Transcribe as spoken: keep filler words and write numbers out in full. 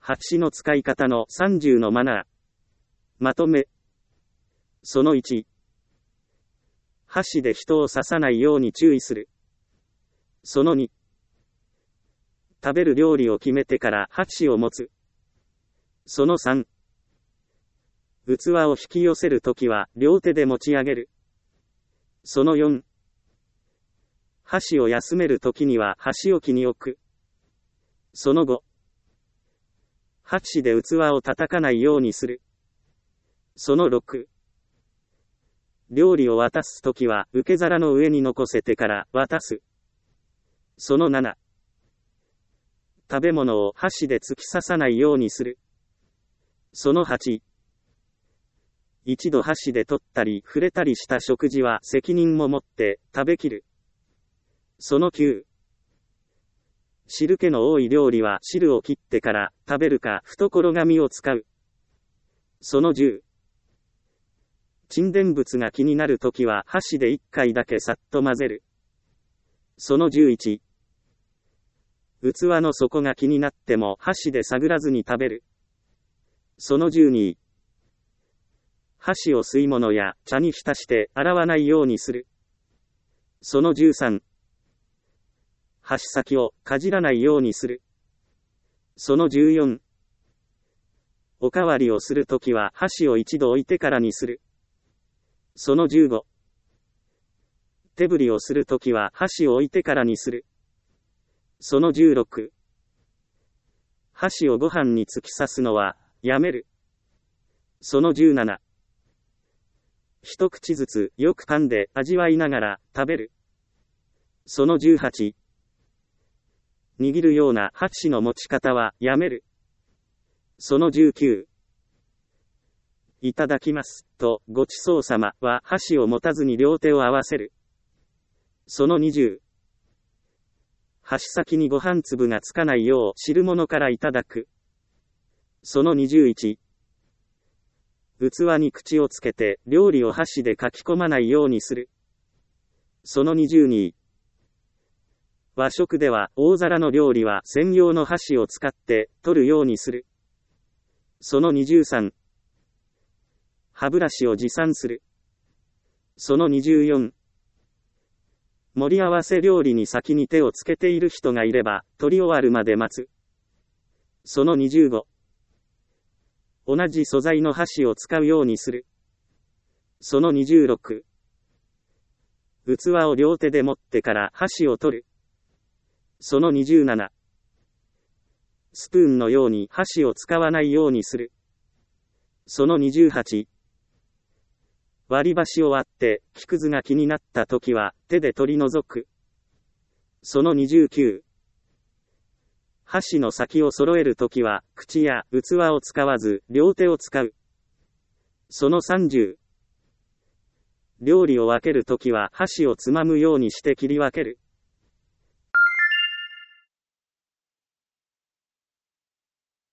箸の使い方のさんじゅうのマナー。まとめ。そのいち。箸で人を刺さないように注意する。そのに。食べる料理を決めてから箸を持つ。そのさん。器を引き寄せるときは両手で持ち上げる。そのよん。箸を休めるときには箸置きに置く。そのご。箸で器を叩かないようにする。そのろく。料理を渡すときは受け皿の上に残せてから渡す。そのなな。食べ物を箸で突き刺さないようにする。そのはち。一度箸で取ったり触れたりした食事は責任も持って食べきる。そのきゅう。汁気の多い料理は汁を切ってから食べるか懐紙を使う。そのじゅう。沈殿物が気になるときは箸でいっかいだけさっと混ぜる。そのじゅういち。器の底が気になっても箸で探らずに食べる。そのじゅうに。箸を吸い物や茶に浸して洗わないようにする。そのじゅうさん。箸先をかじらないようにする。そのじゅうよん。おかわりをするときは箸を一度置いてからにする。そのじゅうご。手振りをするときは箸を置いてからにする。そのじゅうろく。箸をご飯に突き刺すのはやめる。そのじゅうなな。一口ずつよく噛んで味わいながら食べる。そのじゅうはち。握るような箸の持ち方はやめる。そのじゅうきゅう。いただきますとごちそうさまは箸を持たずに両手を合わせる。そのにじゅう。箸先にご飯粒がつかないよう汁物からいただく。そのにじゅういち。器に口をつけて料理を箸でかき込まないようにする。そのにじゅうに。和食では大皿の料理は専用の箸を使って取るようにする。そのにじゅうさん。歯ブラシを持参する。そのにじゅうよん。盛り合わせ料理に先に手をつけている人がいれば取り終わるまで待つ。そのにじゅうご。同じ素材の箸を使うようにする。そのにじゅうろく。器を両手で持ってから箸を取る。そのにじゅうなな。スプーンのように箸を使わないようにする。そのにじゅうはち。割り箸を割って木くずが気になったときは手で取り除く。そのにじゅうきゅう。箸の先を揃えるときは口や器を使わず両手を使う。そのさんじゅう。料理を分けるときは箸をつまむようにして切り分ける。